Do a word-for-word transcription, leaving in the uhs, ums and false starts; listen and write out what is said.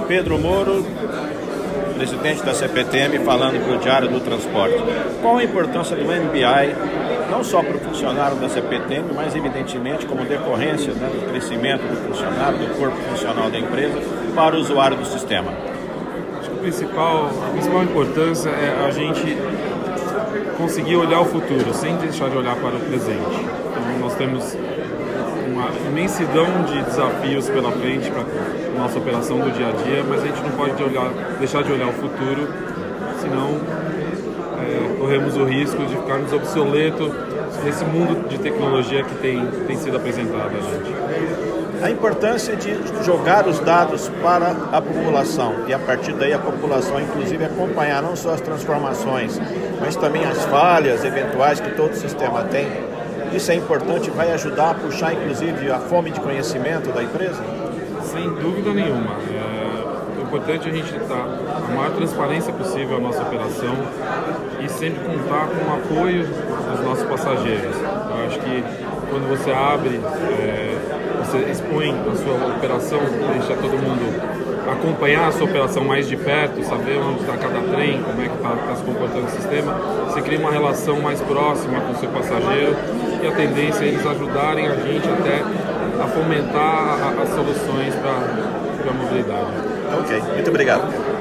Pedro Moro, presidente da C P T M, falando para o Diário do Transporte. Qual a importância do M B I, não só para o funcionário da C P T M, mas evidentemente como decorrência, né, do crescimento do funcionário, do corpo funcional da empresa, para o usuário do sistema? Acho que o principal, a principal importância é a gente conseguir olhar o futuro, sem deixar de olhar para o presente. Então, nós temos uma imensidão de desafios pela frente para a nossa operação do dia a dia, mas a gente não pode olhar, deixar de olhar o futuro, senão é, corremos o risco de ficarmos obsoletos nesse mundo de tecnologia que tem, tem sido apresentado a gente. A importância de jogar os dados para a população e a partir daí a população inclusive acompanhar não só as transformações, mas também as falhas eventuais que todo sistema tem. Isso é importante, vai ajudar a puxar inclusive a fome de conhecimento da empresa? Sem dúvida nenhuma. É, o importante é a gente dar a maior transparência possível à nossa operação e sempre contar com o apoio dos nossos passageiros. Eu acho que quando você abre, é, você expõe a sua operação, deixa todo mundo acompanhar a sua operação mais de perto, saber onde está cada trem, como é que está tá se comportando o sistema, você cria uma relação mais próxima com o seu passageiro e a tendência é eles ajudarem a gente até a fomentar a, as soluções para a mobilidade. Ok, muito obrigado.